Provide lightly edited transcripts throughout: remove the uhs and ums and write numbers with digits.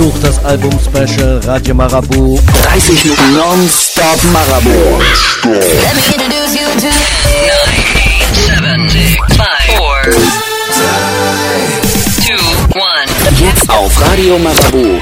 Retour, das Album-Special Radio Marabout. 30 Minuten Non-Stop Marabout. Let me introduce you to 9, 7, 6, 5, 4, 2, 1. Jetzt auf Radio Marabout.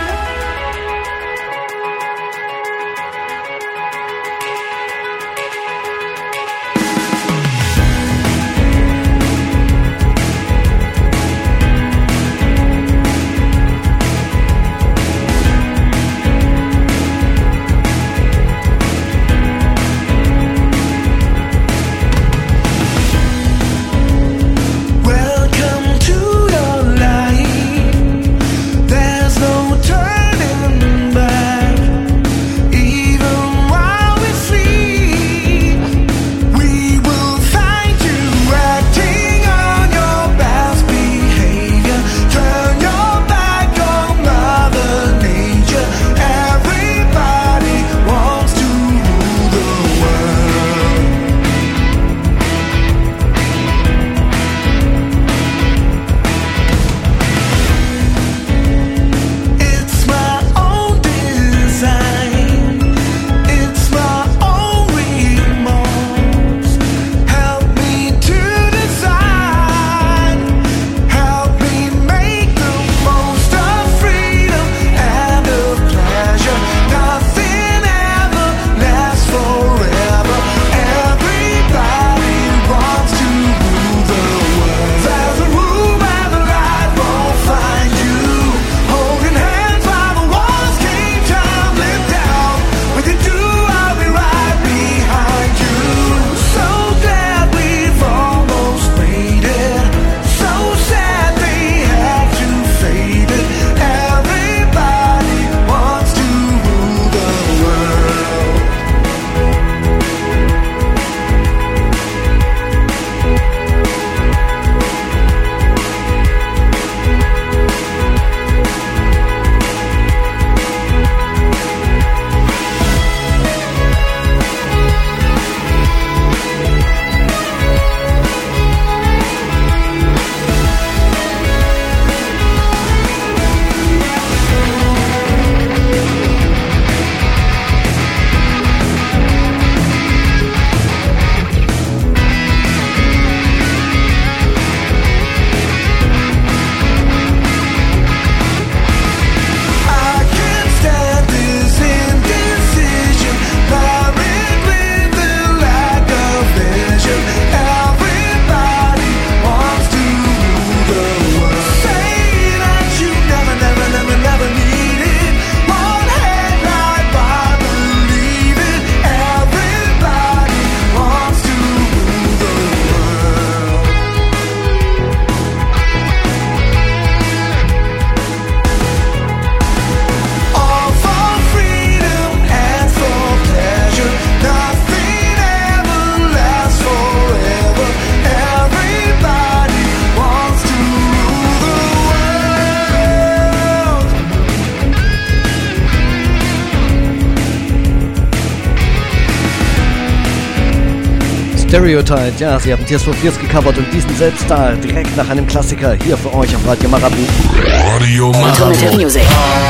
Stereotype, ja, sie haben Tears for Fears gecovert und diesen selbst da direkt nach einem Klassiker hier für euch auf Radio Marabout. Radio Marabout. Alternative Music.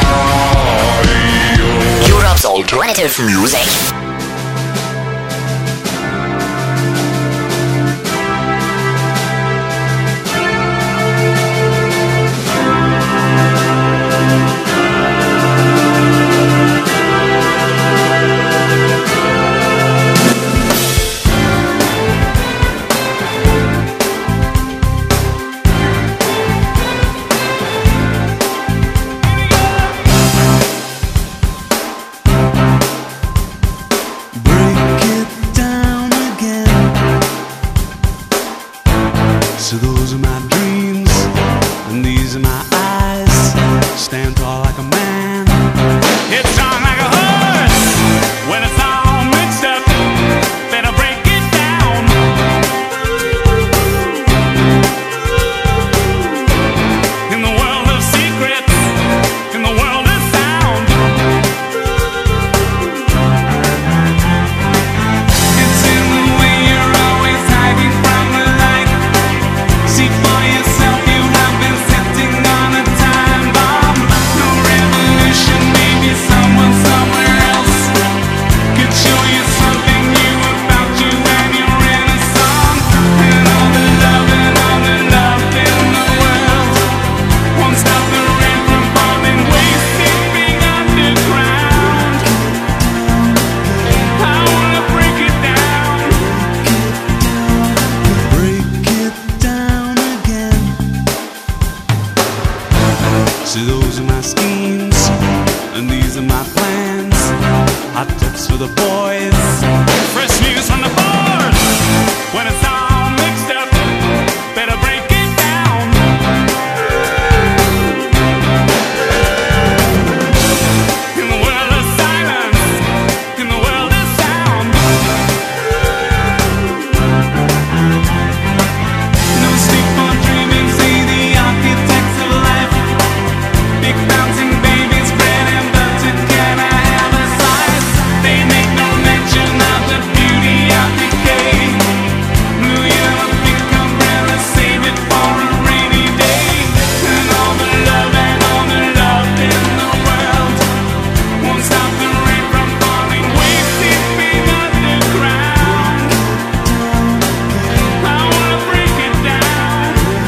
Europe's Alternative Music. my schemes, and these are my plans. Hot tips for the boys, fresh news from the bars. When it's all mixed up, better break it down. In the world of silence, in the world of sound, no sleep for dreaming, say the architects of life. Big bouncing babies, bread and butter, can I have a slice? They make no mention of the beauty of decay. Blue yellow pink umbrella, save it for a rainy day. And all the love in the world won't stop the rain from falling waist deep beneath the ground. I wanna break it down.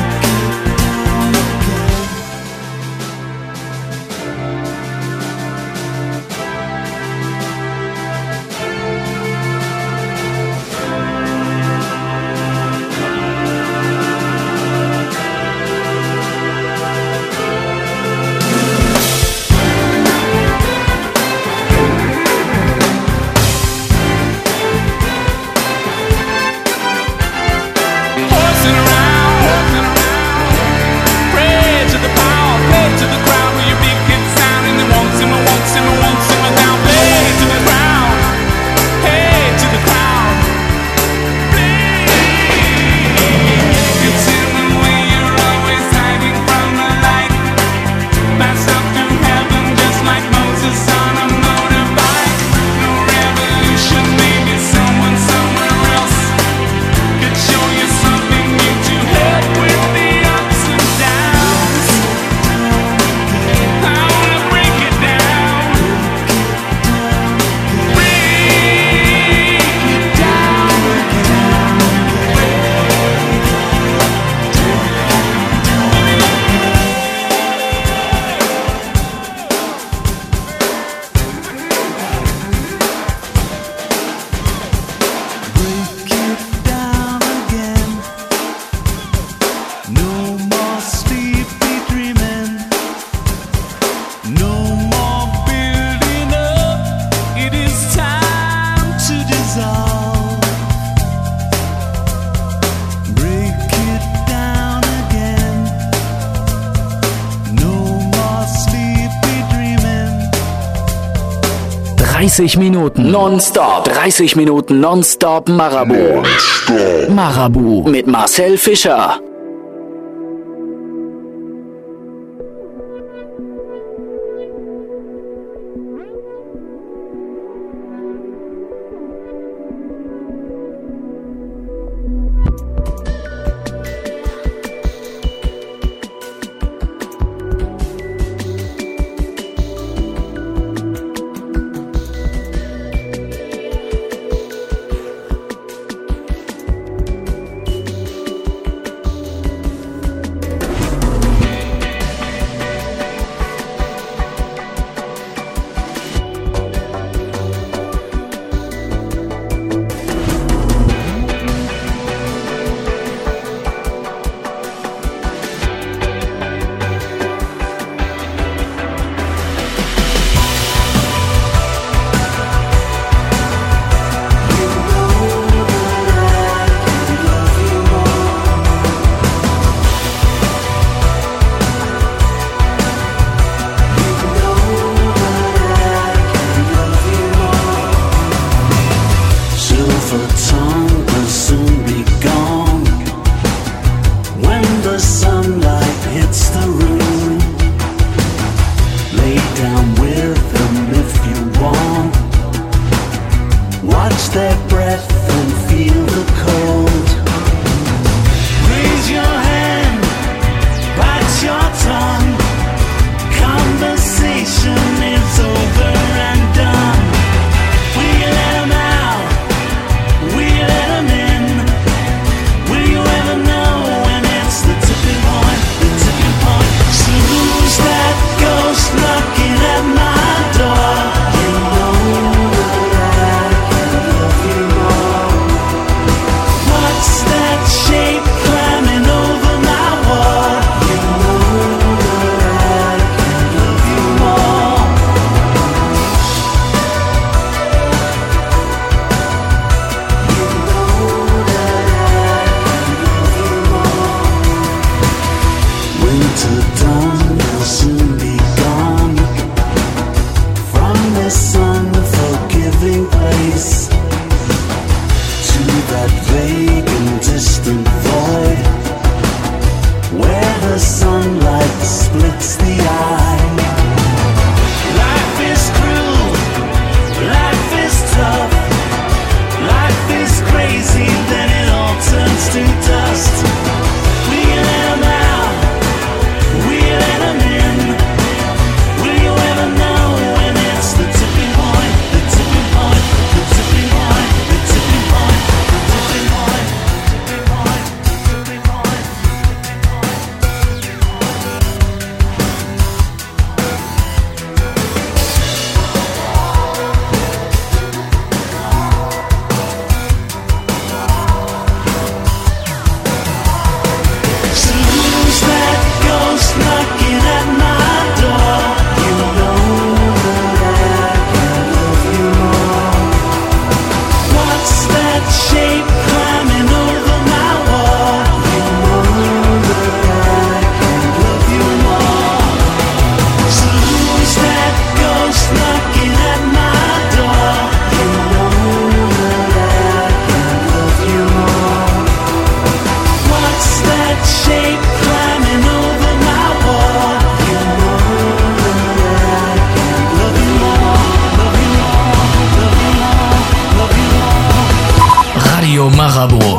Horsing around, pray to the power, play to the crowd with your big hit sound, and they won't simmer, won't simmer, won't simmer down. Play to the crowd, hey to the crowd, play. It's in the way you're always hiding from the light. Passed up to heaven just like Moses on a motorbike. No revolution, maybe someone somewhere else could show you something new to help with the ups and downs. I wanna break it down. Break it down. Break it down again. No more sleepy dreaming. No more building up. It is time to dissolve. Break it down again. No more sleepy dreaming. 30 Minuten nonstop. 30 Minuten nonstop Marabout. Marabout mit Marcel Fischer. Radio Marabout.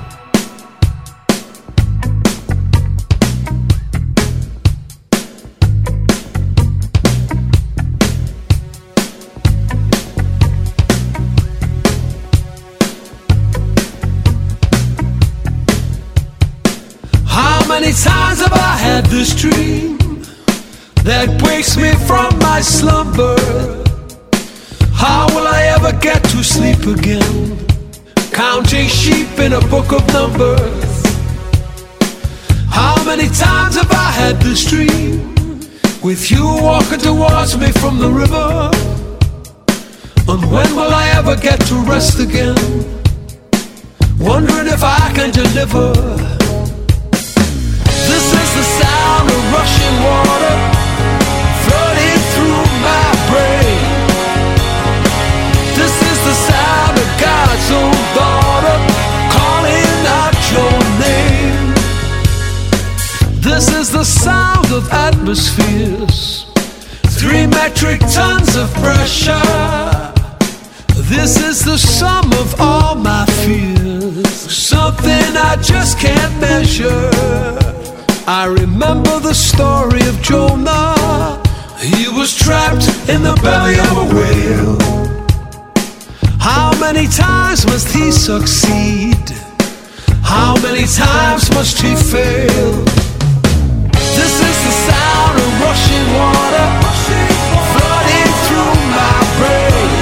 How many times have I had this dream that wakes me from my slumber? How will I ever get to sleep again, counting sheep in a book of numbers? How many times have I had this dream, with you walking towards me from the river? And when will I ever get to rest again, wondering if I can deliver? This is the sound of rushing water flooding through my brain. This is the sound of God's own daughter calling out your name. This is the sound of atmospheres, 3 metric tons of pressure. This is the sum of all my fears, something I just can't measure. I remember the story of Jonah. He was trapped in the belly of a whale. How many times must he succeed? How many times must he fail? This is the sound of rushing water flooding through my brain.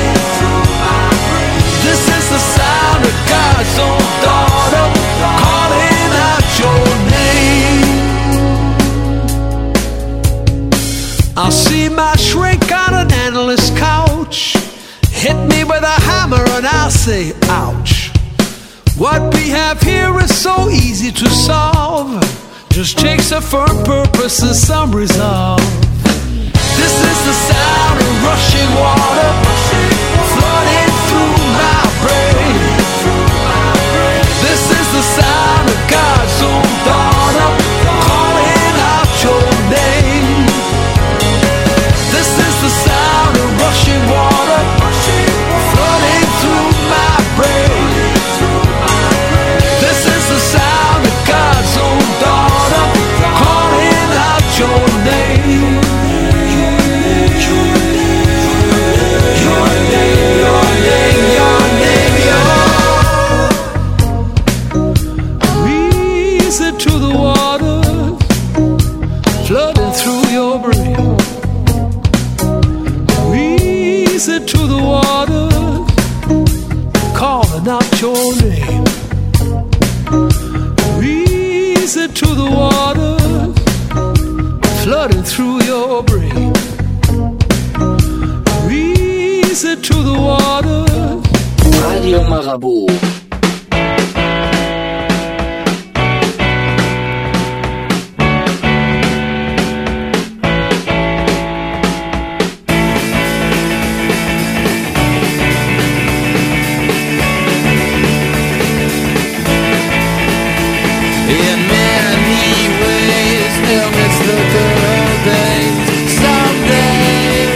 This is the sound of God's own daughter calling out your name. I'll see my shrink on an endless couch, hit me with a hammer and I'll say, ouch. What we have here is so easy to solve, just takes a firm purpose and some resolve. This is the sound of rushing water flooding through my brain. This is the sound of God's own daughter calling out your name. This is the sound of rushing water flooding through my brain. This is the sound of God's own daughter calling out your name. Your name, your name, your name, your reason to the water flooding through your brain. Reason to the water calling out your name. Reason to the water flooding through your brain. Reason to the water. Radio Marabout. In many ways, they'll miss the good old days.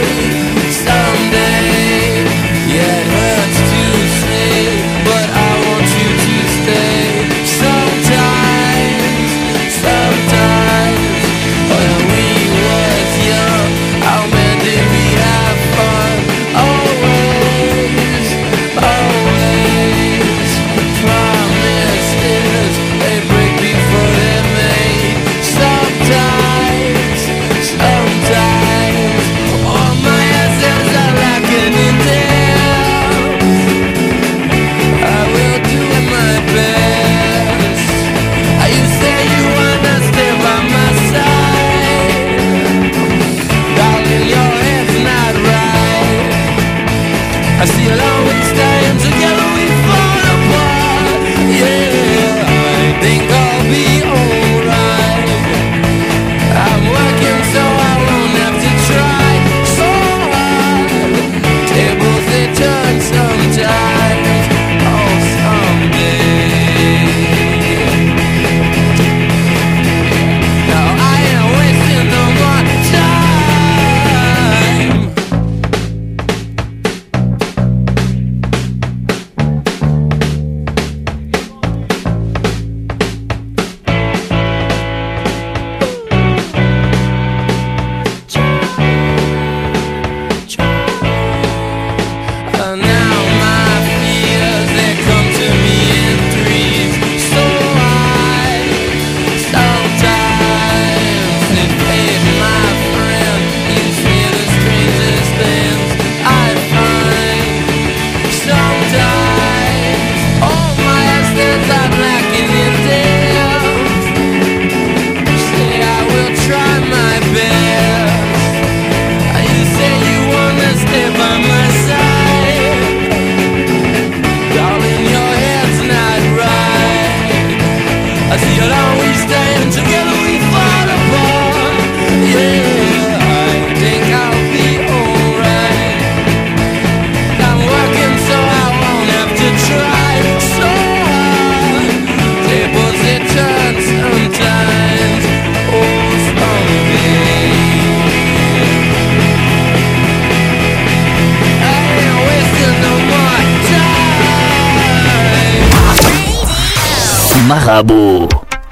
Someday, yeah, it hurts to say, but I won't. Marabu.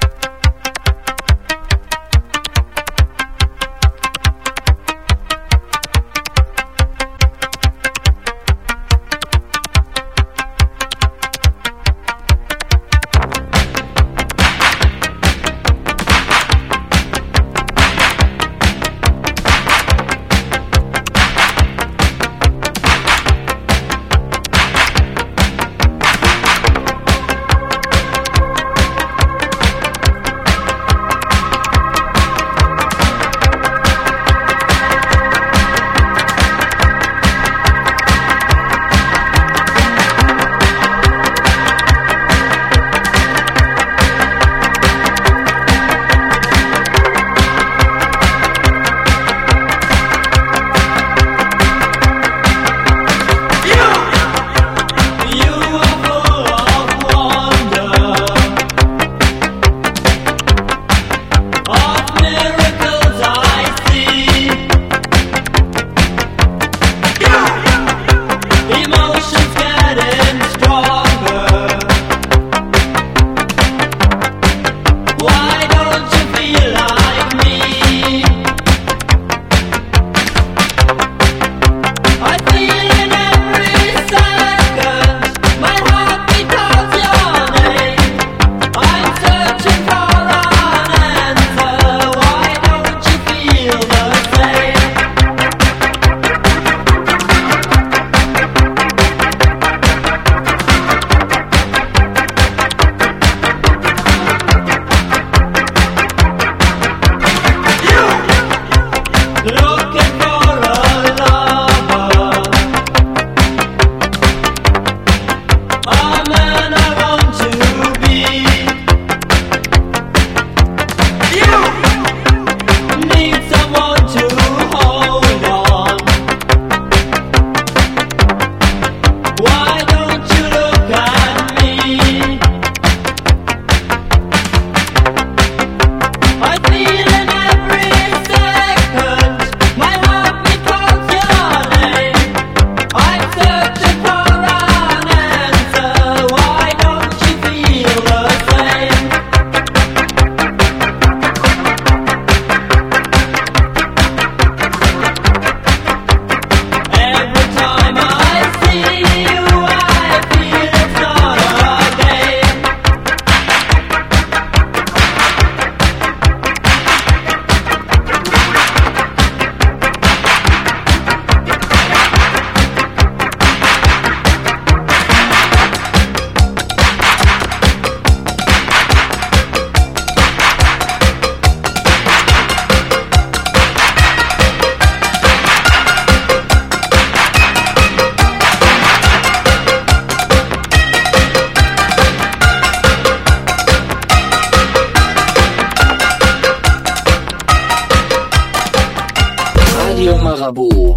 Marabu.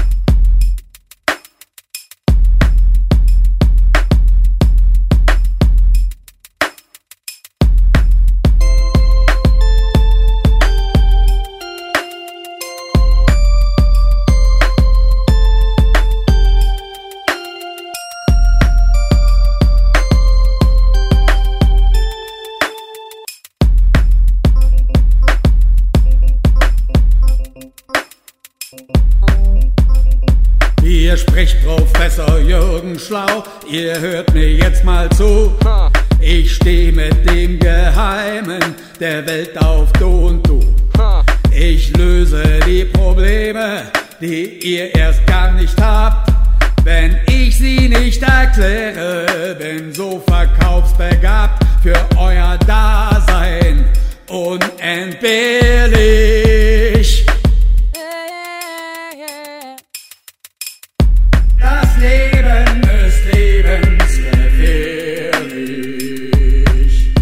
Hier spricht Professor Jürgen Schlau, ihr hört mir jetzt mal zu. Ich steh mit dem Geheimen der Welt auf Du und Du. Ich löse die Probleme, die ihr erst gar nicht habt. Wenn ich sie nicht erkläre, bin so verkaufsbegabt für euer Dasein unentbehrlich. Das Leben ist lebensgefährlich.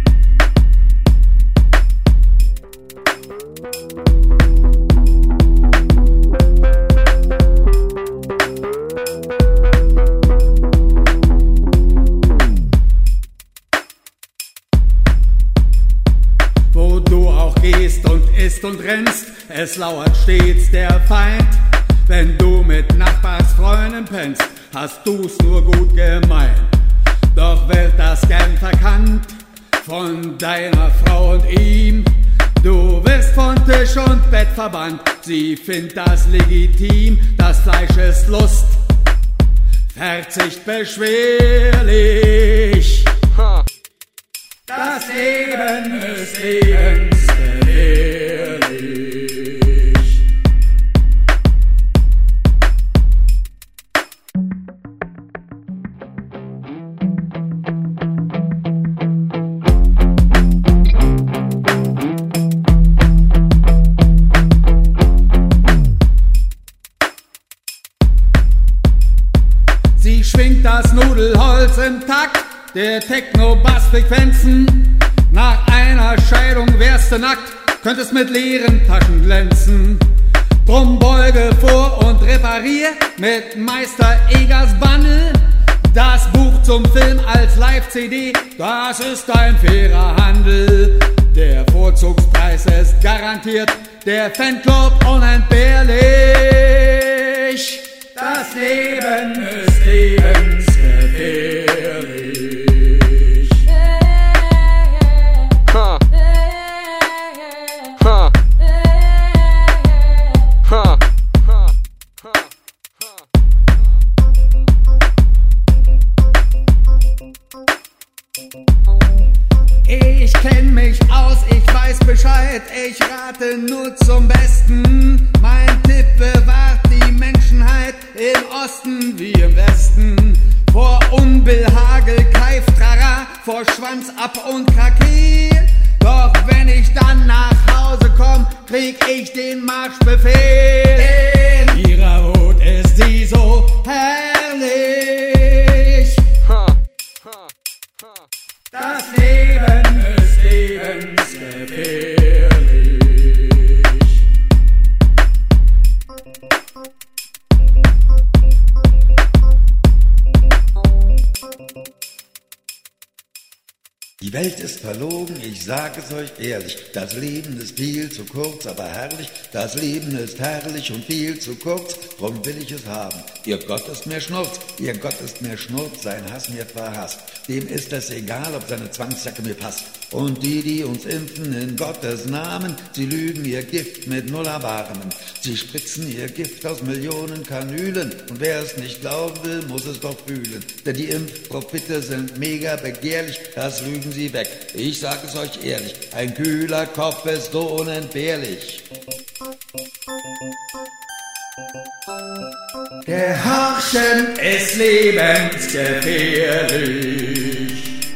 Wo du auch gehst und isst und rennst, es lauert stets der Feind. Wenn du mit Nachbarsfreunden pennst, hast du's nur gut gemeint. Doch wird das gern verkannt von deiner Frau und ihm. Du wirst von Tisch und Bett verbannt, sie findet das legitim, das Fleisch ist Lust, Verzicht beschwerlich. Das Leben ist lebensgefährlich. Sie schwingt das Nudelholz im Takt der Techno-Bass-Frequenzen. Nach einer Scheidung wärst du nackt, könntest mit leeren Taschen glänzen. Drum beuge vor und reparier mit Meister Egers Bundle das Buch zum Film als Live-CD, das ist ein fairer Handel. Der Vorzugspreis ist garantiert, der Fanclub unentbehrlich. Das Leben ist lebensgefährlich. Ich kenn mich aus, ich weiß Bescheid, ich rate nur zum Besten. Mein Tipp bewahrt die Menschheit im Osten wie im Westen. Vor Unbill, Hagel, Keif, Trara, vor Schwanz ab und Krakeel. Doch wenn ich dann nach Hause komm, krieg ich den Marschbefehl. In ihrer Wut ist sie so herrlich. Das Leben ist lebensgefährlich. Die Welt ist verlogen, ich sag es euch ehrlich. Das Leben ist viel zu kurz, aber herrlich. Das Leben ist herrlich und viel zu kurz, drum will ich es haben. Ihr Gott ist mir Schnurz, ihr Gott ist mir Schnurz, sein Hass mir verhasst. Dem ist es egal, ob seine Zwangsjacke mir passt. Und die uns impfen in Gottes Namen, sie lügen ihr Gift mit null Erbarmen. Sie spritzen ihr Gift aus Millionen Kanülen. Und wer es nicht glauben will, muss es doch fühlen. Denn die Impfprofite sind mega begehrlich, das lügen sie weg. Ich sag es euch ehrlich, ein kühler Kopf ist so unentbehrlich. Der Horchen ist lebensgefährlich.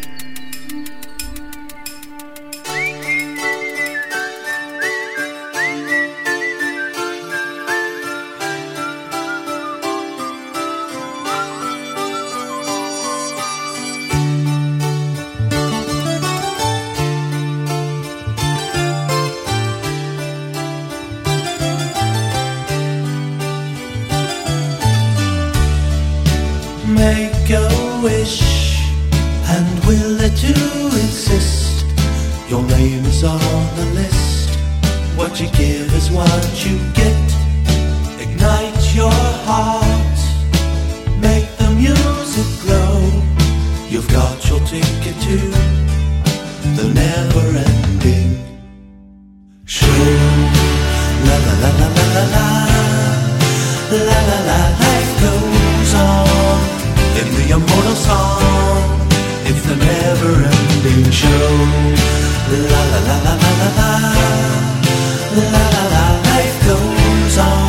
Make a wish, and we'll let you insist. Your name is on the list. What you give is what you get. Ignite your heart, make the music glow. You've got your ticket to the never-ending show. La la la la la la la, la la la. Life goes on in the immortal song. It's the never-ending show. La la la la la la la, la la la. Life goes on.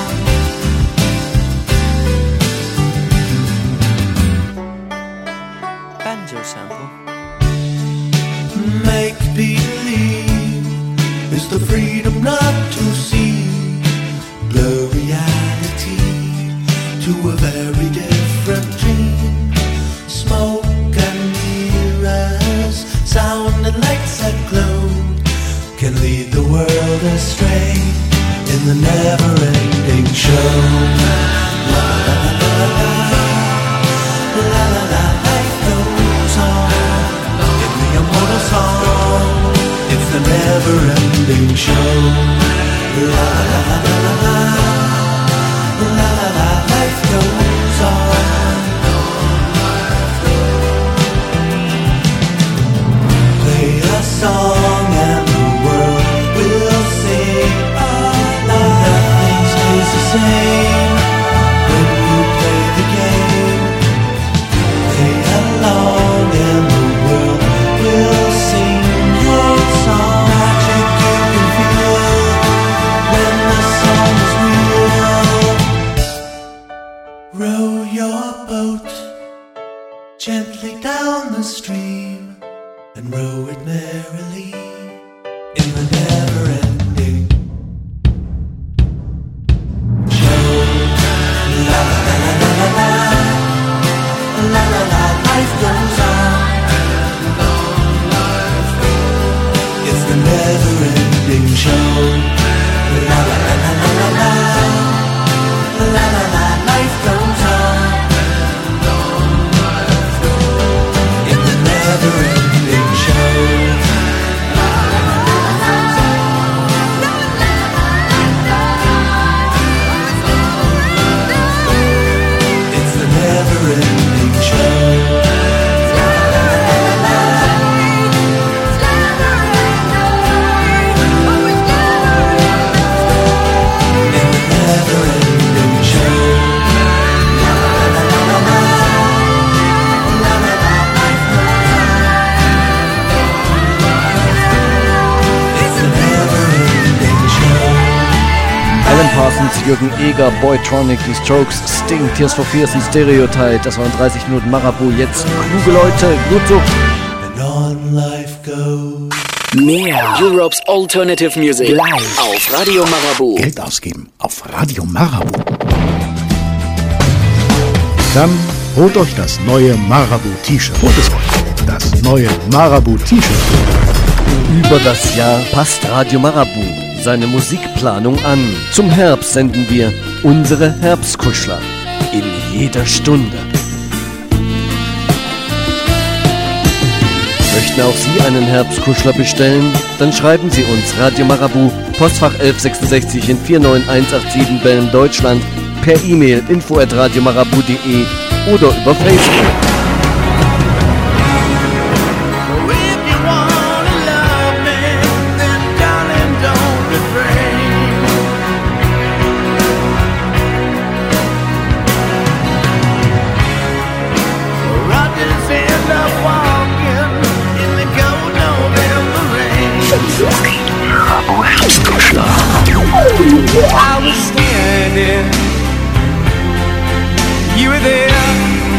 Banjo sample. Make believe is the freedom not to see the reality to a very different dream. Smoke and mirrors, sound and lights that glow can lead the world astray in the never-ending show. La la la la la, la la la. Life goes on in the immortal song. It's the never-ending show. La la la la la la, la la la. Life goes on. Play pain when you play the game. Play along and the world will sing your song. Magic you can feel when the song is real. Row your boat gently down the stream and row it merrily in the never-ending show. La la la la la la la la la. Life goes on. It's the never-ending show. La la la la la la la la la la. Life goes on. In the never-ending show. It's the never-ending show. Alan Parsons, Jürgen Eger, Boytronic, die Strokes, Sting, Tears for Fears und Stereotype. Das waren 30 Minuten Marabu. Jetzt kluge Leute, Blutsucht. And on life goes. Mehr Europe's Alternative Music live auf Radio Marabu. Geld ausgeben auf Radio Marabu. Dann holt euch das neue Marabu-T-Shirt. Holt es euch. Das neue Marabu-T-Shirt. Über das Jahr passt Radio Marabu seine Musikplanung an. Zum Herbst senden wir unsere Herbstkuschler in jeder Stunde. Möchten auch Sie einen Herbstkuschler bestellen? Dann schreiben Sie uns Radio Marabu, Postfach 1166 in 49187 Belm, Deutschland, per E-Mail info@radiomarabu.de oder über Facebook. I was standing, you were there,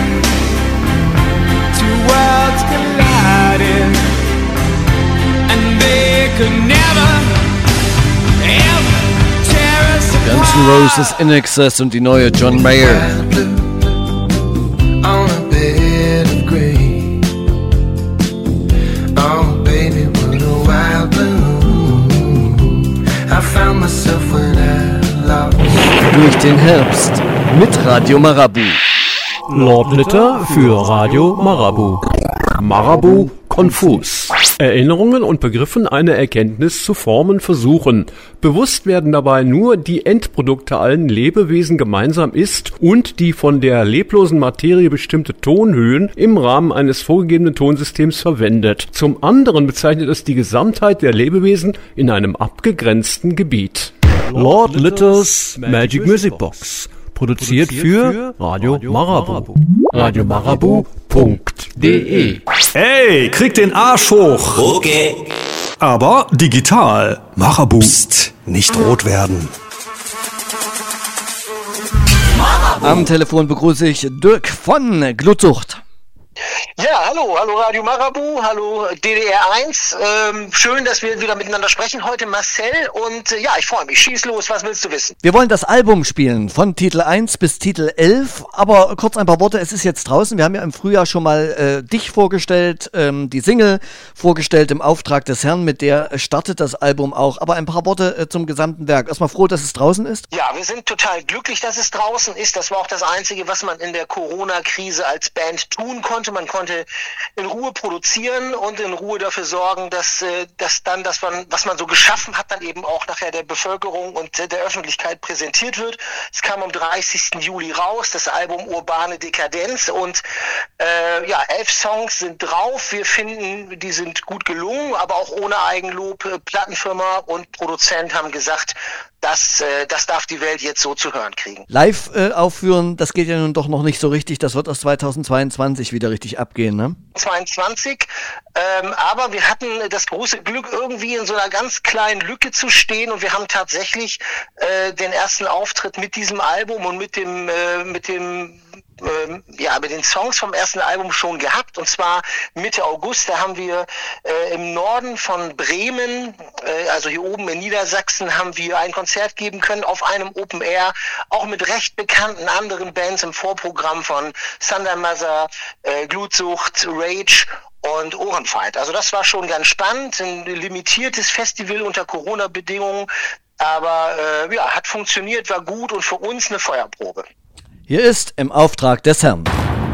two worlds colliding, and they could never, ever tear us apart. Guns N' Roses, In Excess und die neue John Mayer. On a bed of grey. Oh baby, what a wild bloom. I found myself when I lost. Durch den Herbst mit Radio Marabu. Lord Litter für Radio Marabu. Marabu konfus. Erinnerungen und Begriffen eine Erkenntnis zu formen versuchen. Bewusst werden dabei nur die Endprodukte allen Lebewesen gemeinsam ist und die von der leblosen Materie bestimmte Tonhöhen im Rahmen eines vorgegebenen Tonsystems verwendet. Zum anderen bezeichnet es die Gesamtheit der Lebewesen in einem abgegrenzten Gebiet. Lord Litters Magic Music Box. Produziert für Radio Marabu. radiomarabu.de. Ey, krieg den Arsch hoch. Okay. Aber digital. Marabu. Psst, nicht rot werden. Am Telefon begrüße ich Dirk von Glutsucht. Ja, hallo Radio Marabu, hallo DDR1. Schön, dass wir wieder miteinander sprechen heute, Marcel. Und ja, ich freue mich. Schieß los, was willst du wissen? Wir wollen das Album spielen, von Titel 1 bis Titel 11. Aber kurz ein paar Worte, es ist jetzt draußen. Wir haben ja im Frühjahr schon mal dich vorgestellt, die Single vorgestellt im Auftrag des Herrn. Mit der startet das Album auch. Aber ein paar Worte zum gesamten Werk. Erstmal froh, dass es draußen ist. Ja, wir sind total glücklich, dass es draußen ist. Das war auch das Einzige, was man in der Corona-Krise als Band tun konnte. Man konnte in Ruhe produzieren und in Ruhe dafür sorgen, dass dann das, was man so geschaffen hat, dann eben auch nachher der Bevölkerung und der Öffentlichkeit präsentiert wird. Es kam am 30. Juli raus, das Album Urbane Dekadenz, und 11 Songs sind drauf. Wir finden, die sind gut gelungen, aber auch ohne Eigenlob. Plattenfirma und Produzent haben gesagt, das darf die Welt jetzt so zu hören kriegen. Live aufführen, das geht ja nun doch noch nicht so richtig. Das wird erst 2022 wieder richtig abgehen, ne? 22, aber wir hatten das große Glück, irgendwie in so einer ganz kleinen Lücke zu stehen, und wir haben tatsächlich den ersten Auftritt mit diesem Album und mit den Songs vom ersten Album schon gehabt, und zwar Mitte August. Da haben wir im Norden von Bremen, also hier oben in Niedersachsen, haben wir ein Konzert geben können auf einem Open Air, auch mit recht bekannten anderen Bands im Vorprogramm von Thunder Mother, Glutsucht, Rage und Ohrenfeind. Also das war schon ganz spannend, ein limitiertes Festival unter Corona-Bedingungen, aber hat funktioniert, war gut und für uns eine Feuerprobe. Hier ist Im Auftrag des Herrn.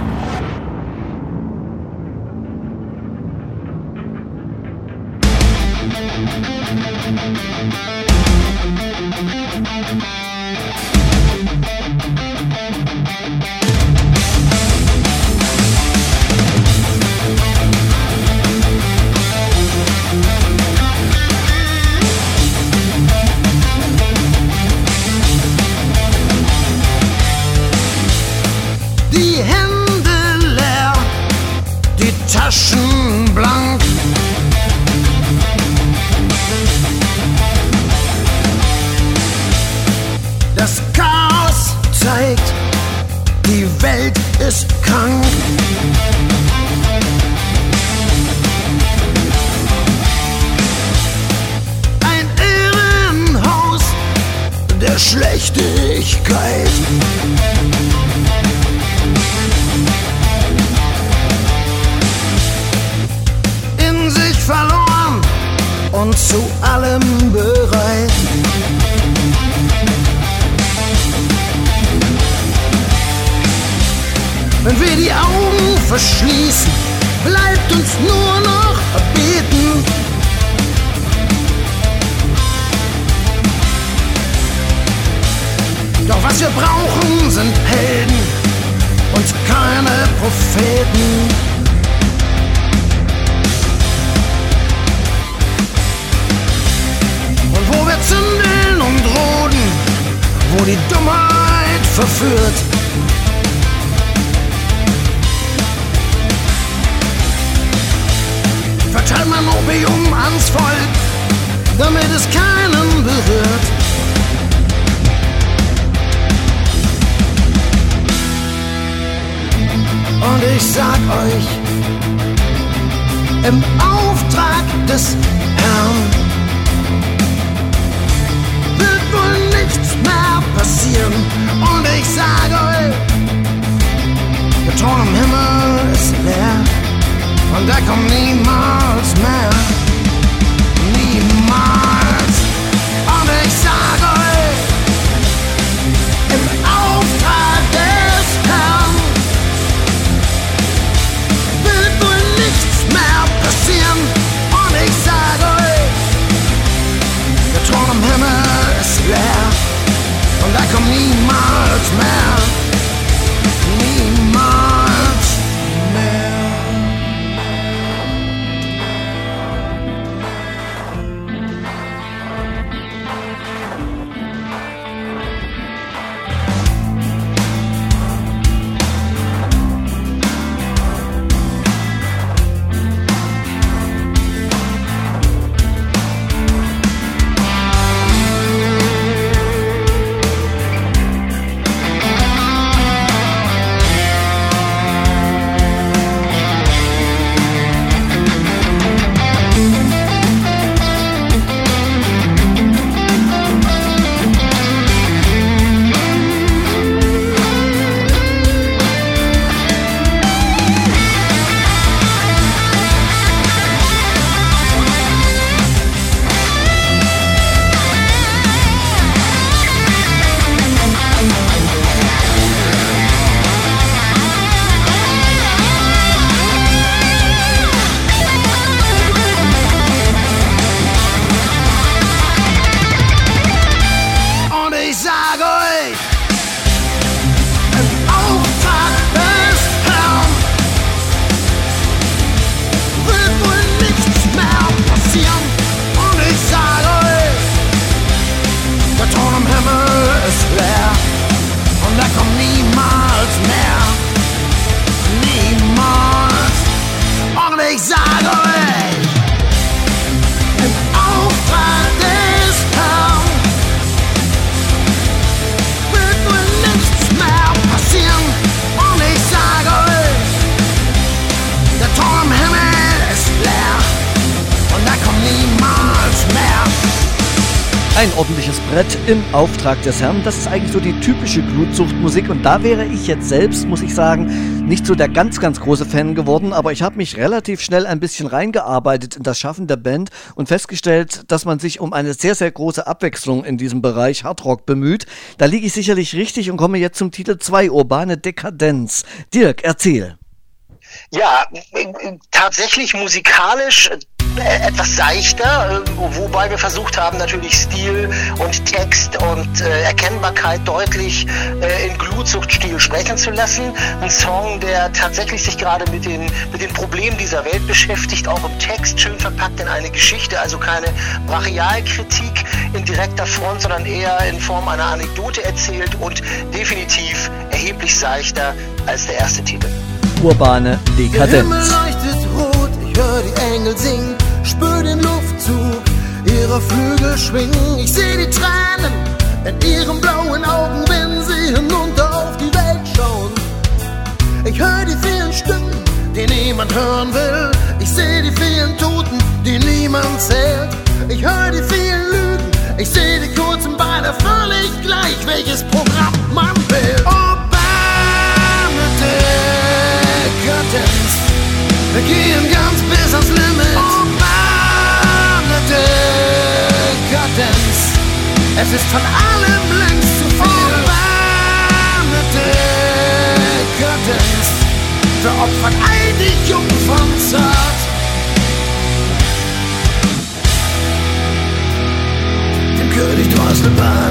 Die Hände leer, die Taschen blank. Das Chaos zeigt, die Welt ist krank. Ein Irrenhaus der Schlechtigkeit. In sich verloren und zu allem bereit. Wenn wir die Augen verschließen, bleibt uns nur noch beten. Doch was wir brauchen, sind Helden und keine Propheten. Und wo wir zündeln und roden, wo die Dummheit verführt, verteilt man Opium ans Volk, damit es keinen berührt. Und ich sag euch, im Auftrag des Herrn wird wohl nichts mehr passieren. Und ich sag euch, der Thron im Himmel ist leer. Und der kommt niemals mehr. Niemals. Und ich sag euch, im Auftrag des Herrn wird wohl nichts mehr passieren. Und ich sag euch, der Thron im Himmel ist leer. Und der kommt niemals mehr. Niemals mehr. Ein ordentliches Brett im Auftrag des Herrn, das ist eigentlich so die typische Glutsuchtmusik und da wäre ich jetzt selbst, muss ich sagen, nicht so der ganz große Fan geworden, aber ich habe mich relativ schnell ein bisschen reingearbeitet in das Schaffen der Band und festgestellt, dass man sich um eine sehr große Abwechslung in diesem Bereich Hardrock bemüht. Da liege ich sicherlich richtig und komme jetzt zum Titel 2, Urbane Dekadenz. Dirk, erzähl. Ja, tatsächlich musikalisch etwas seichter, wobei wir versucht haben, natürlich Stil und Text und Erkennbarkeit deutlich in Glutsuchtstil sprechen zu lassen. Ein Song, der tatsächlich sich gerade mit den Problemen dieser Welt beschäftigt, auch im Text schön verpackt in eine Geschichte, also keine Brachialkritik in direkter Front, sondern eher in Form einer Anekdote erzählt und definitiv erheblich seichter als der erste Titel. Urbane Dekadenz. Der Himmel leuchtet rot, ich höre die Engel singen, spür den Luftzug ihrer Flügel schwingen. Ich seh die Tränen in ihren blauen Augen, wenn sie hinunter auf die Welt schauen. Ich höre die vielen Stimmen, die niemand hören will. Ich seh die vielen Toten, die niemand zählt. Ich höre die vielen Lügen, ich seh die kurzen Beine, völlig gleich, welches Programm man will. Dekadenz. Wir gehen ganz bis ans Limit. Urbane Dekadenz. Es ist von allem längst zu viel. Urbane Dekadenz. Wir opfern all die Jungfern zart. Dem König Drosselbart.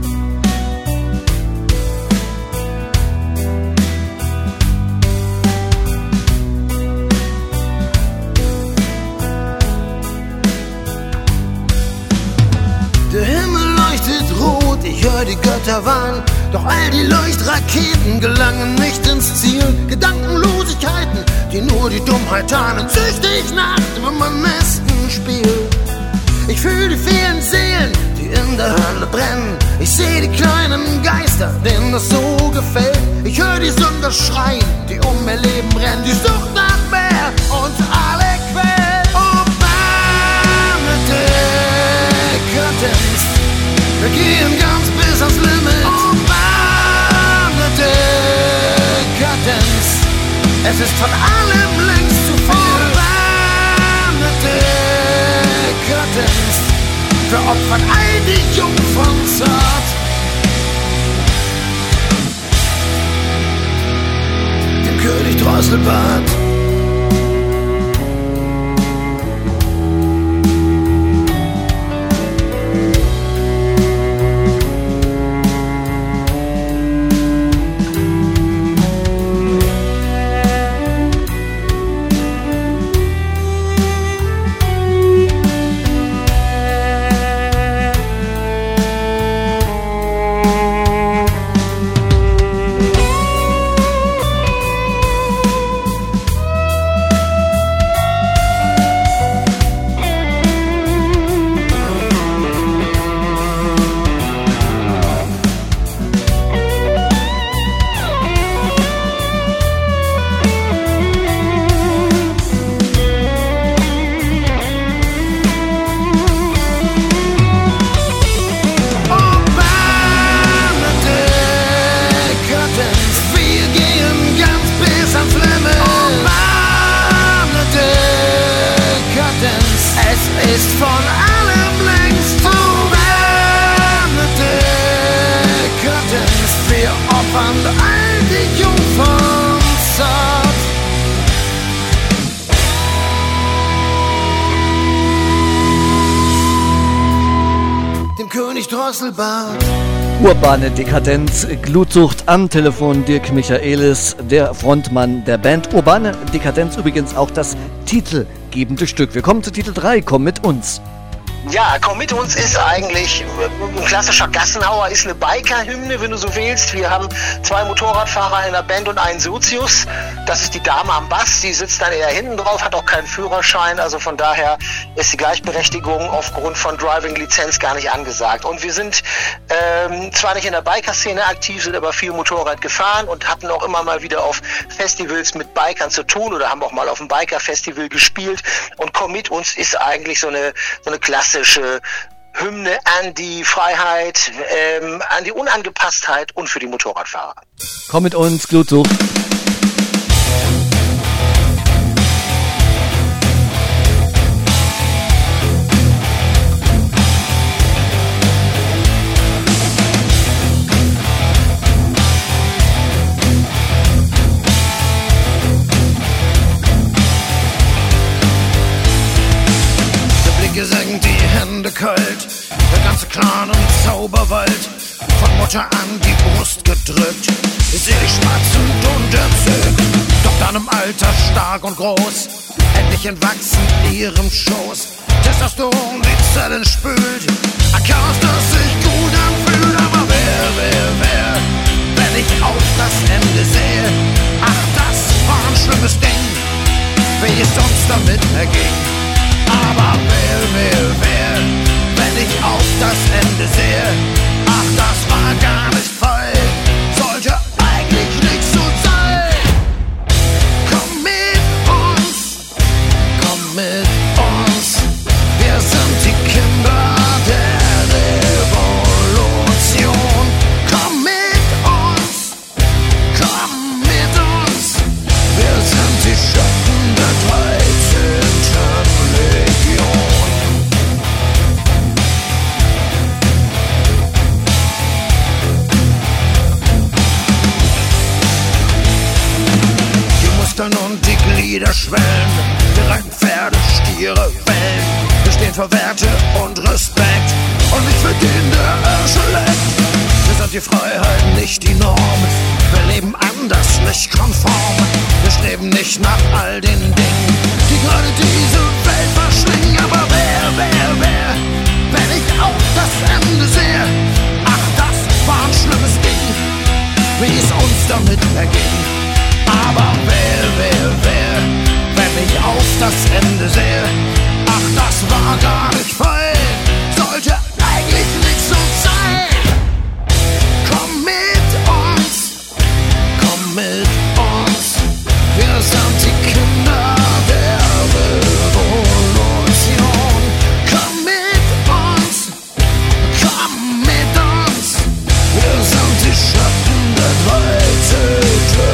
Der Himmel leuchtet rot, ich höre die Götter warnen, doch all die Leuchtraketen gelangen nicht ins Ziel. Gedankenlosigkeiten, die nur die Dummheit tarnen, süchtig nach dem Masken spielt. Ich fühle die vielen Seelen, die in der Hölle brennen. Ich sehe die kleinen Geister, denen das so gefällt. Ich höre die Sünder schreien, die um ihr Leben rennen. Die Sucht nach mehr und alle quält. Urbane Dekadenz. Wir gehen ganz bis ans Limit. Urbane Dekadenz. Es ist von allem längst zu viel. Urbane Dekadenz. Wir opfern all die Jungfern zart. Dem König Drosselbart. Urbane Dekadenz, Glutsucht am Telefon, Dirk Michaelis, der Frontmann der Band. Urbane Dekadenz übrigens auch das titelgebende Stück. Wir kommen zu Titel 3, komm mit uns. Ja, Komm mit uns ist eigentlich ein klassischer Gassenhauer, ist eine Biker-Hymne, wenn du so willst. Wir haben 2 Motorradfahrer in der Band und einen Sozius. Das ist die Dame am Bass, die sitzt dann eher hinten drauf, hat auch keinen Führerschein. Also von daher ist die Gleichberechtigung aufgrund von Driving-Lizenz gar nicht angesagt. Und wir sind zwar nicht in der Biker-Szene aktiv, sind aber viel Motorrad gefahren und hatten auch immer mal wieder auf Festivals mit Bikern zu tun oder haben auch mal auf einem Biker-Festival gespielt. Und Komm mit uns ist eigentlich so eine klassische Hymne an die Freiheit, an die Unangepasstheit und für die Motorradfahrer. Komm mit uns, Glutsucht. Senkt die Hände kalt, der ganze Clan im Zauberwald, von Mutter an die Brust gedrückt, ich seh dich schmatzend und entzückt, doch dann im Alter stark und groß, endlich entwachsen ihrem Schoß, Testosteron die Zellen spült, ein Chaos, das sich gut anfühlt, aber wer, wenn ich auf das Ende sehe, ach, das war ein schlimmes Ding, wie es uns damit erging. Aber wer, wenn ich auf das Ende sehe, ach, das war gar nicht frei, sollte eigentlich nicht so sein. Komm mit uns, wir sind die Kinder der Revolution. Komm mit uns, wir sind die Schatten der 13. Und die Glieder schwellen, wir reiten Pferde, Stiere, Wellen, wir stehen für Werte und Respekt und nicht für den, der Ärsche leckt. Wir sind die Freiheit, nicht die Norm, wir leben anders, nicht konform, wir streben nicht nach all den Dingen, die gerade diese Welt verschlingen. Aber wer, wenn ich auf das Ende sehe, ach, das war ein schlimmes Ding, wie es uns damit erging. Aber wer, wenn ich auf das Ende sehe, ach, das war gar nicht frei, sollte eigentlich nicht so sein. Komm mit uns, wir sind die Kinder der Revolution. Komm mit uns, wir sind die Schatten der 13.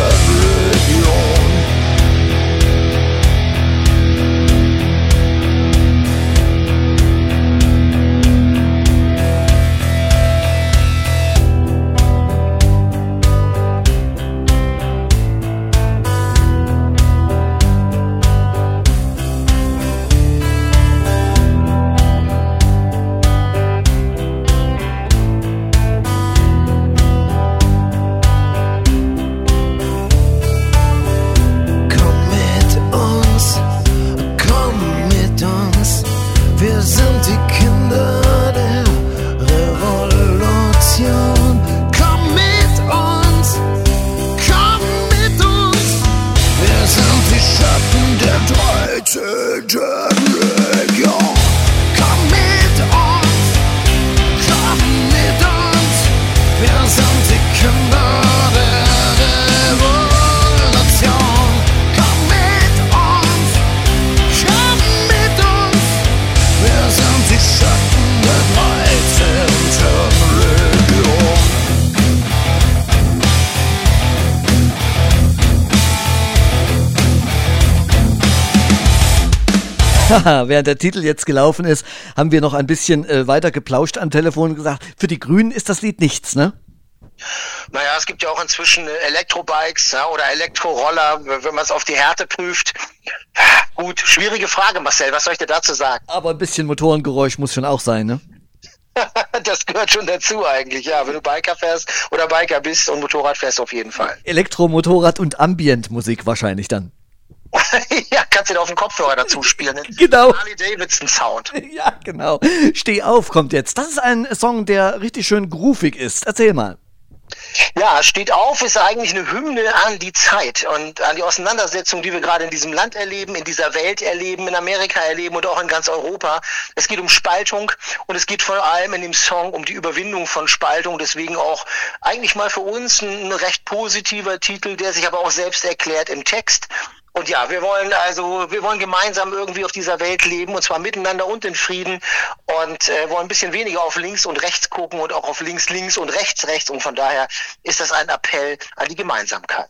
Während der Titel jetzt gelaufen ist, haben wir noch ein bisschen weiter geplauscht am Telefon und gesagt, für die Grünen ist das Lied nichts, ne? Naja, es gibt ja auch inzwischen Elektrobikes, ja, oder Elektroroller, wenn man es auf die Härte prüft. Gut, schwierige Frage, Marcel, was soll ich dir dazu sagen? Aber ein bisschen Motorengeräusch muss schon auch sein, ne? Das gehört schon dazu eigentlich, ja, wenn du Biker fährst oder Biker bist und Motorrad fährst, auf jeden Fall. Elektromotorrad und Ambient-Musik wahrscheinlich dann. Ja, kannst du dir auf den Kopfhörer dazu spielen. Genau. Harley Davidson Sound. Ja, genau. Steh auf kommt jetzt. Das ist ein Song, der richtig schön groovig ist. Erzähl mal. Ja, Steht auf ist eigentlich eine Hymne an die Zeit und an die Auseinandersetzung, die wir gerade in diesem Land erleben, in dieser Welt erleben, in Amerika erleben und auch in ganz Europa. Es geht um Spaltung und es geht vor allem in dem Song um die Überwindung von Spaltung. Deswegen auch eigentlich mal für uns ein recht positiver Titel, der sich aber auch selbst erklärt im Text. Und ja, wir wollen gemeinsam irgendwie auf dieser Welt leben, und zwar miteinander und in Frieden, und wollen ein bisschen weniger auf links und rechts gucken und auch auf links und rechts, und von daher ist das ein Appell an die Gemeinsamkeit.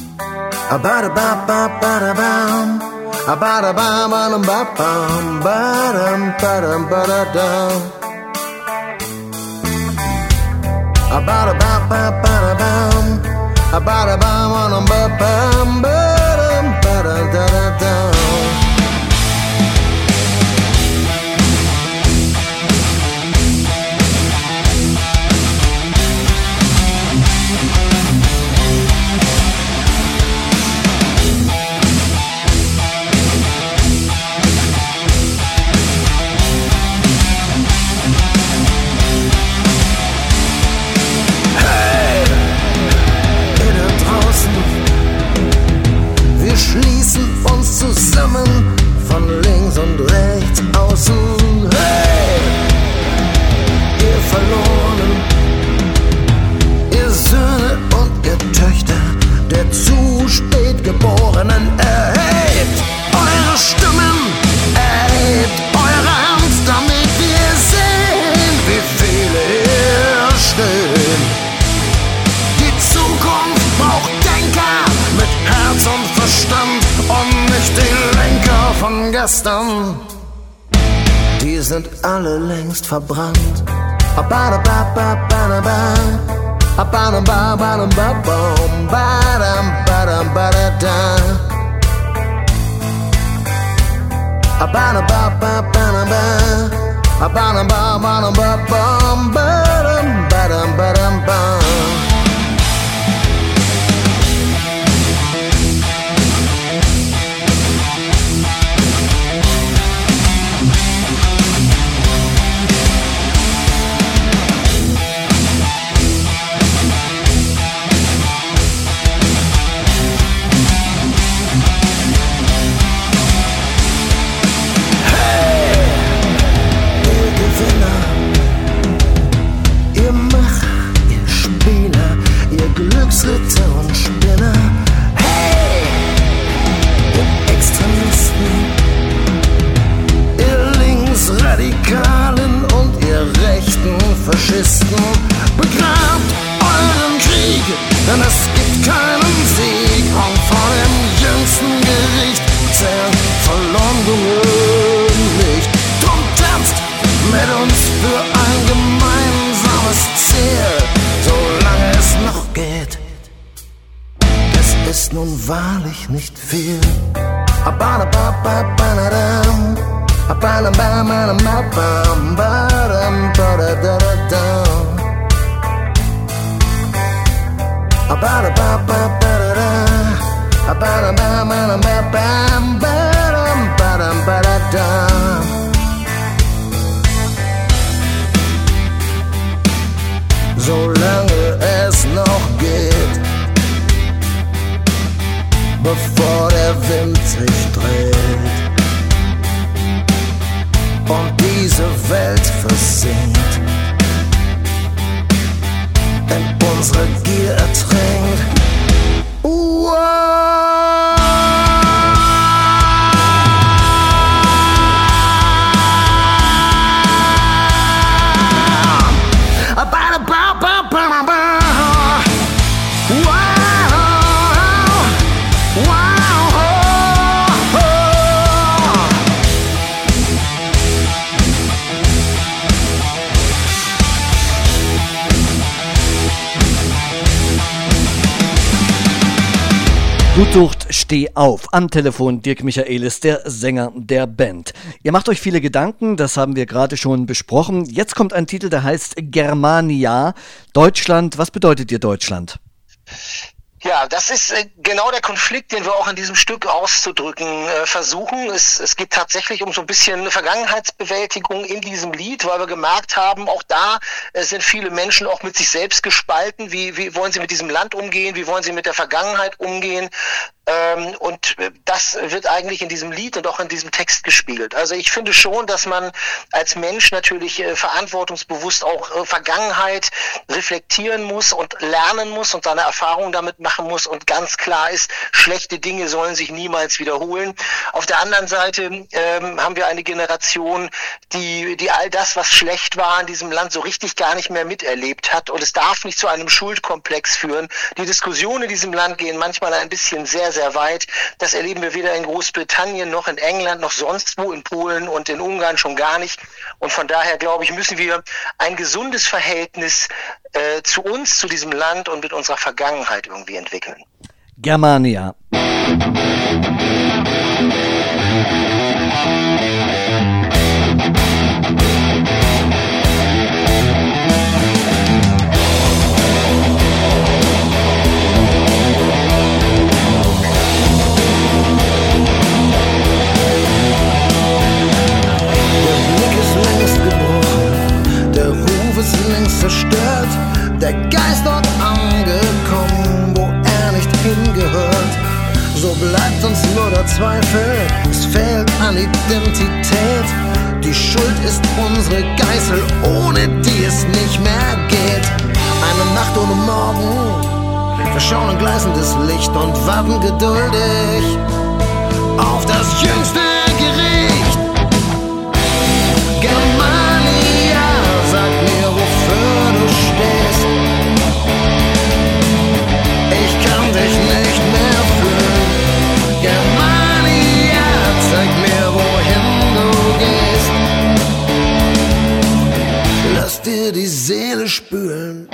Schließen uns zusammen von links und rechts außen. Hey, ihr Verlorenen, ihr Söhne und ihr Töchter der zu spät Geborenen, erhebt eure Stimmen, erhebt eure Hand, damit wir sehen, wie viele hier stehen. Die Zukunft braucht Denker mit Herz und Verstand und nicht die Lenker von gestern. Die sind alle längst verbrannt. Glücksritter und Spinner, hey, ihr Extremisten, ihr Linksradikalen und ihr rechten Faschisten, begrabt euren Krieg, denn es gibt keinen Sieg, und vor dem jüngsten Gericht zählt Verleumdungen nicht. Drum tanzt mit uns für ein gemeinsames Ziel, solange es noch geht. Es ist nun wahrlich nicht viel. Solange es noch geht, bevor der Wind sich dreht und diese Welt versinkt, in unsere Gier ertränkt. Gutducht, steh auf. Am Telefon Dirk Michaelis, der Sänger der Band. Ihr macht euch viele Gedanken, das haben wir gerade schon besprochen. Jetzt kommt ein Titel, der heißt Germania. Deutschland, was bedeutet dir Deutschland? Ja, das ist genau der Konflikt, den wir auch in diesem Stück auszudrücken versuchen. Es geht tatsächlich um so ein bisschen Vergangenheitsbewältigung in diesem Lied, weil wir gemerkt haben, auch da sind viele Menschen auch mit sich selbst gespalten. Wie wollen sie mit diesem Land umgehen? Wie wollen sie mit der Vergangenheit umgehen? Und das wird eigentlich in diesem Lied und auch in diesem Text gespiegelt. Also ich finde schon, dass man als Mensch natürlich verantwortungsbewusst auch Vergangenheit reflektieren muss und lernen muss und seine Erfahrungen damit machen muss und ganz klar ist, schlechte Dinge sollen sich niemals wiederholen. Auf der anderen Seite haben wir eine Generation, die all das, was schlecht war in diesem Land, so richtig gar nicht mehr miterlebt hat und es darf nicht zu einem Schuldkomplex führen. Die Diskussionen in diesem Land gehen manchmal ein bisschen sehr, sehr weit. Das erleben wir weder in Großbritannien noch in England noch sonst wo, in Polen und in Ungarn schon gar nicht. Und von daher, glaube ich, müssen wir ein gesundes Verhältnis zu uns, zu diesem Land und mit unserer Vergangenheit irgendwie entwickeln. Germania. Ist längst zerstört, der Geist dort angekommen, wo er nicht hingehört. So bleibt uns nur der Zweifel, es fehlt an Identität. Die Schuld ist unsere Geißel, ohne die es nicht mehr geht. Eine Nacht ohne Morgen, wir schauen ein gleißendes Licht und warten geduldig auf das jüngste Gericht. Germania, sag mir, wofür du stehst. Ich kann dich nicht mehr fühlen. Germania, zeig mir, wohin du gehst. Lass dir die Seele spülen.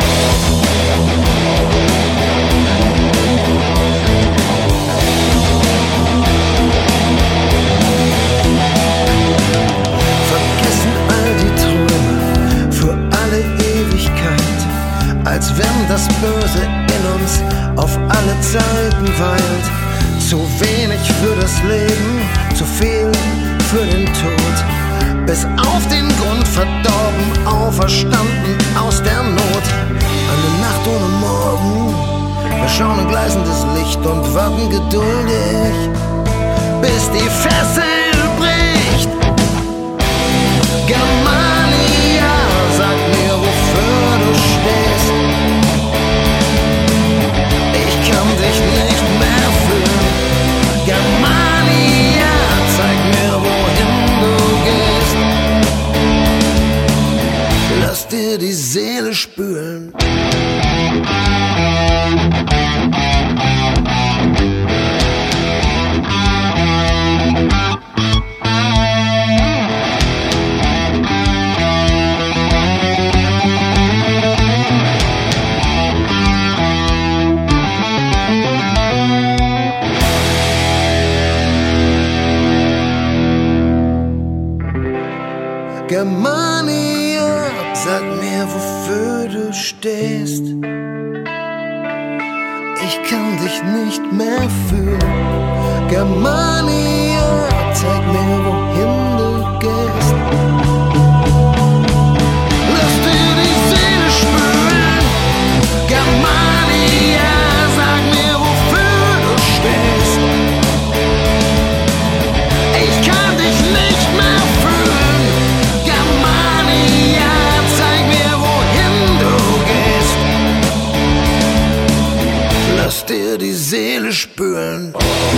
Als wenn das Böse in uns auf alle Zeiten weilt. Zu wenig für das Leben, zu viel für den Tod. Bis auf den Grund verdorben, auferstanden aus der Not. Eine Nacht ohne Morgen, wir schauen ein gleißendes Licht und warten geduldig, bis die Fessel bricht. Germania, sag mir, wofür du stehst. Ich kann dich nicht mehr fühlen. Germania, zeig mir, wohin du gehst. Lass dir die Seele spülen. Germania, sag mir, wofür du stehst. Ich kann dich nicht mehr fühlen. Germania, zeig mir, wohin du gehst. Lass dir die Seele spülen. Germania, sag mir, wofür du stehst. Ich kann dich nicht mehr fühlen. Lass dir die Seele spülen.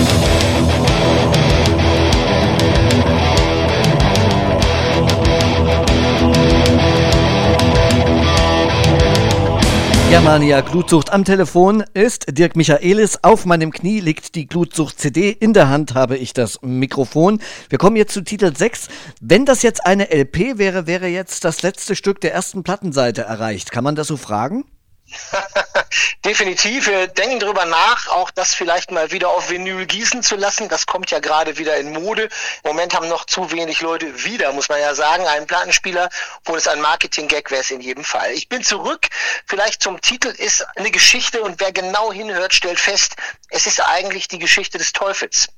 Germania, Glutsucht. Am Telefon ist Dirk Michaelis. Auf meinem Knie liegt die Glutsucht-CD. In der Hand habe ich das Mikrofon. Wir kommen jetzt zu Titel 6. Wenn das jetzt eine LP wäre, wäre jetzt das letzte Stück der ersten Plattenseite erreicht. Kann man das so fragen? Definitiv. Wir denken drüber nach, auch das vielleicht mal wieder auf Vinyl gießen zu lassen. Das kommt ja gerade wieder in Mode. Im Moment haben noch zu wenig Leute wieder, muss man ja sagen, einen Plattenspieler, obwohl es ein Marketing-Gag wäre es in jedem Fall. Ich bin zurück. Vielleicht zum Titel ist eine Geschichte und wer genau hinhört, stellt fest, es ist eigentlich die Geschichte des Teufels.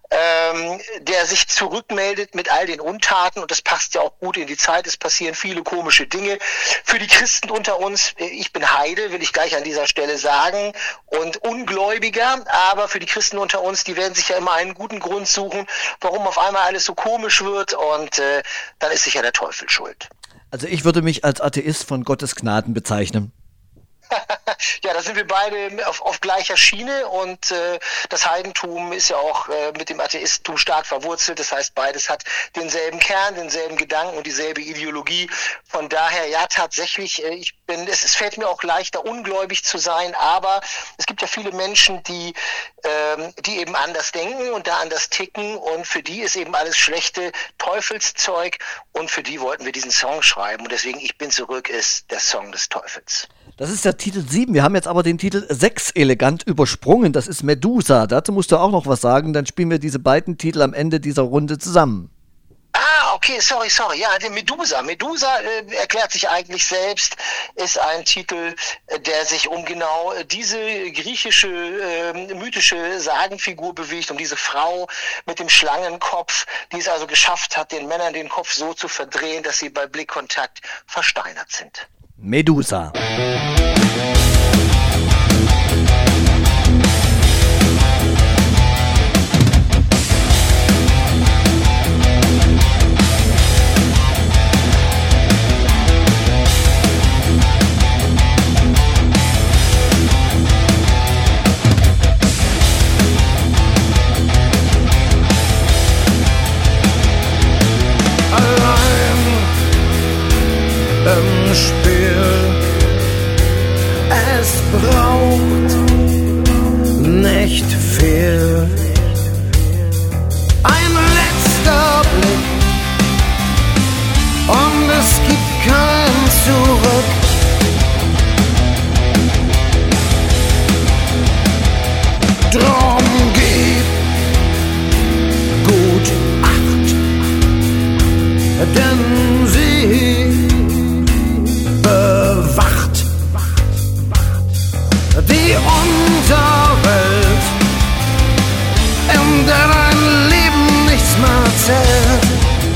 der sich zurückmeldet mit all den Untaten, und das passt ja auch gut in die Zeit, es passieren viele komische Dinge. Für die Christen unter uns, ich bin Heide, will ich gleich an dieser Stelle sagen, und Ungläubiger, aber für die Christen unter uns, die werden sich ja immer einen guten Grund suchen, warum auf einmal alles so komisch wird, und dann ist sicher der Teufel schuld. Also ich würde mich als Atheist von Gottes Gnaden bezeichnen. Ja, da sind wir beide auf gleicher Schiene, und das Heidentum ist ja auch mit dem Atheistentum stark verwurzelt. Das heißt, beides hat denselben Kern, denselben Gedanken und dieselbe Ideologie. Von daher, ja, tatsächlich, es fällt mir auch leichter, ungläubig zu sein, aber es gibt ja viele Menschen, die eben anders denken und da anders ticken, und für die ist eben alles schlechte Teufelszeug, und für die wollten wir diesen Song schreiben, und deswegen Ich bin zurück ist der Song des Teufels. Das ist der Titel 7. Wir haben jetzt aber den Titel 6 elegant übersprungen. Das ist Medusa. Dazu musst du auch noch was sagen. Dann spielen wir diese beiden Titel am Ende dieser Runde zusammen. Okay, sorry. Ja, der Medusa. Medusa erklärt sich eigentlich selbst, ist ein Titel, der sich um genau diese griechische, mythische Sagenfigur bewegt, um diese Frau mit dem Schlangenkopf, die es also geschafft hat, den Männern den Kopf so zu verdrehen, dass sie bei Blickkontakt versteinert sind. Medusa. Im Spiel, es braucht nicht viel. Ein letzter Blick und es gibt kein Zurück. Drum gib gut Acht, denn sie bewacht die Unterwelt, in der dein Leben nichts mehr zählt.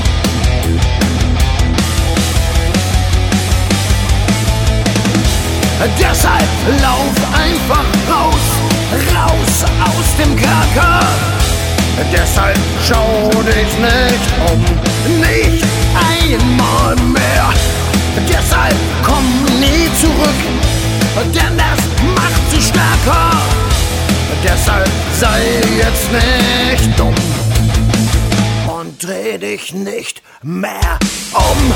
Deshalb lauf einfach raus aus dem Kerker. Deshalb schau dich nicht um, nicht einmal mehr. Deshalb komm nie zurück, denn das macht sie stärker. Deshalb sei jetzt nicht dumm und dreh dich nicht mehr um.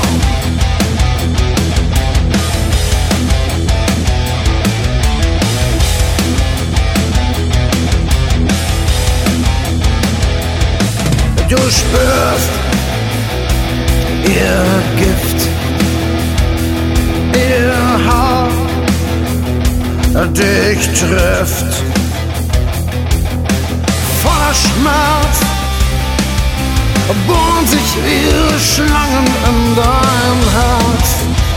Du spürst ihr Gift, ihr Haar dich trifft. Voller Schmerz bohren sich wie Schlangen in dein Herz.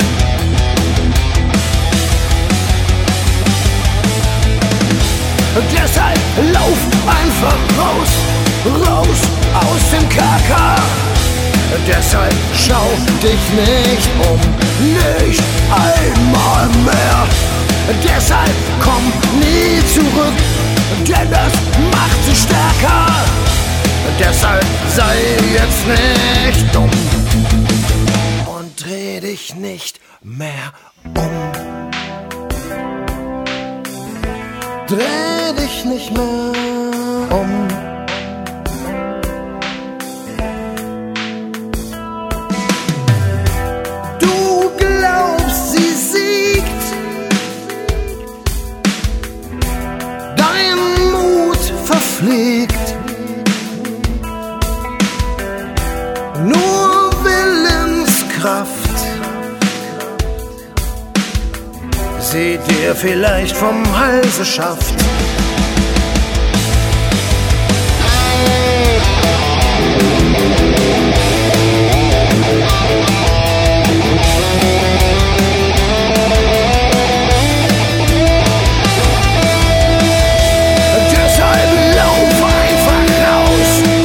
Deshalb lauf einfach raus aus dem Kerker. Deshalb schau dich nicht um, nicht einmal mehr. Deshalb komm nie zurück, denn das macht sie stärker. Deshalb sei jetzt nicht dumm und dreh dich nicht mehr um. Dreh dich nicht mehr um. Du glaubst, sie siegt. Dein Mut verfliegt. Nur Willenskraft sie dir vielleicht vom Halse schafft. Deshalb lauf einfach raus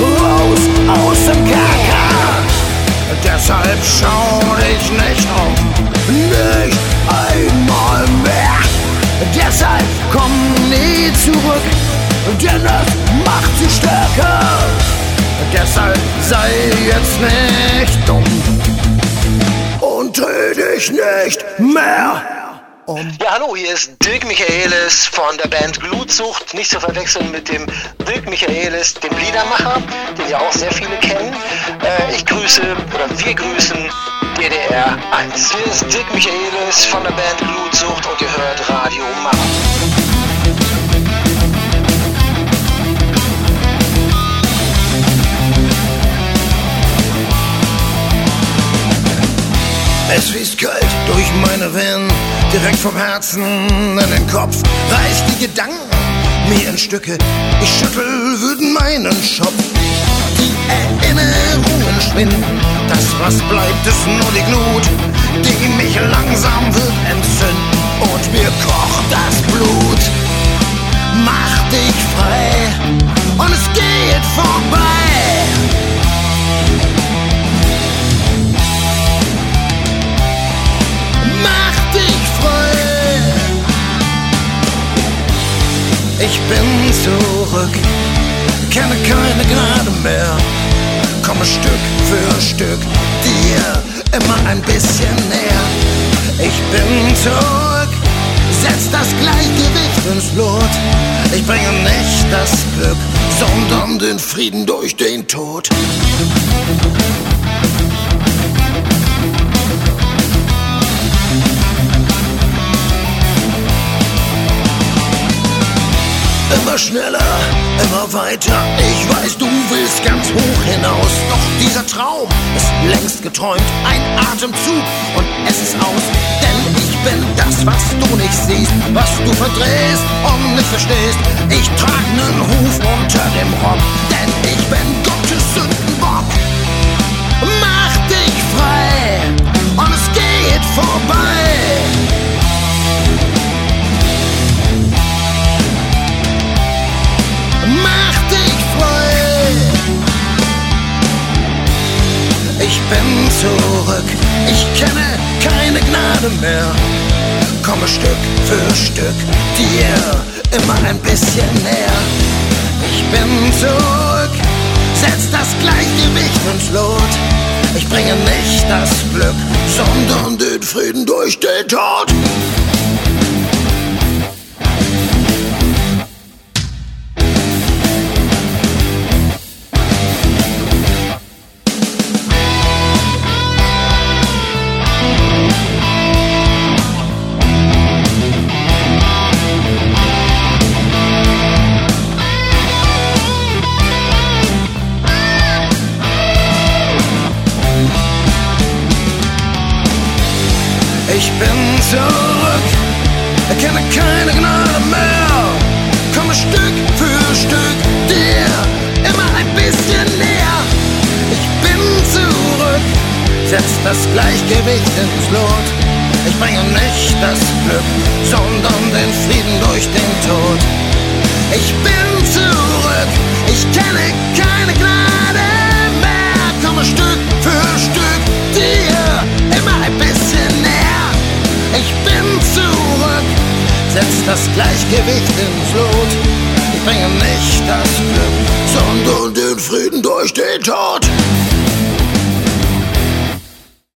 denn das macht sie stärker. Deshalb sei jetzt nicht dumm und dreh dich nicht mehr um. Ja, hallo, hier ist Dirk Michaelis von der Band Glutsucht. Nicht zu verwechseln mit dem Dirk Michaelis, dem Liedermacher, den ja auch sehr viele kennen. Ich grüße, oder wir grüßen DDR 1. Hier ist Dirk Michaelis von der Band Glutsucht und ihr hört Radio Marabout. Es fließt kalt durch meine Venen, direkt vom Herzen in den Kopf, reißt die Gedanken mir in Stücke, ich schüttel wütend meinen Schopf. Die Erinnerungen schwinden, das was bleibt ist nur die Glut, die mich langsam wird entzünden und mir kocht das Blut. Mach dich frei und es geht vorbei. Ich bin zurück, kenne keine Gnade mehr, komme Stück für Stück dir immer ein bisschen näher. Ich bin zurück, setz das Gleichgewicht ins Lot. Ich bringe nicht das Glück, sondern den Frieden durch den Tod. Immer schneller, immer weiter, ich weiß, du willst ganz hoch hinaus. Doch dieser Traum ist längst geträumt, ein Atemzug und es ist aus. Denn ich bin das, was du nicht siehst, was du verdrehst und nicht verstehst. Ich trag nen Huf unter dem Rock, denn ich bin Gottes Sündenbock. Mach dich frei und es geht vorbei. Mach dich frei. Ich bin zurück, ich kenne keine Gnade mehr, komme Stück für Stück dir immer ein bisschen näher. Ich bin zurück, setz das Gleichgewicht ins Lot. Ich bringe nicht das Glück, sondern den Frieden durch den Tod. Ich bin zurück, erkenne keine Gnade mehr, komme Stück für Stück dir immer ein bisschen näher. Ich bin zurück, setz das Gleichgewicht ins Lot. Ich bringe nicht das Glück, sondern den Frieden durch den Tod. Ich bin zurück, ich kenne keine Gnade mehr, komme Stück für Stück dir immer ein bisschen näher. Ich bin zurück, setz das Gleichgewicht ins Lot. Ich bringe nicht das Glück, sondern den Frieden durch den Tod.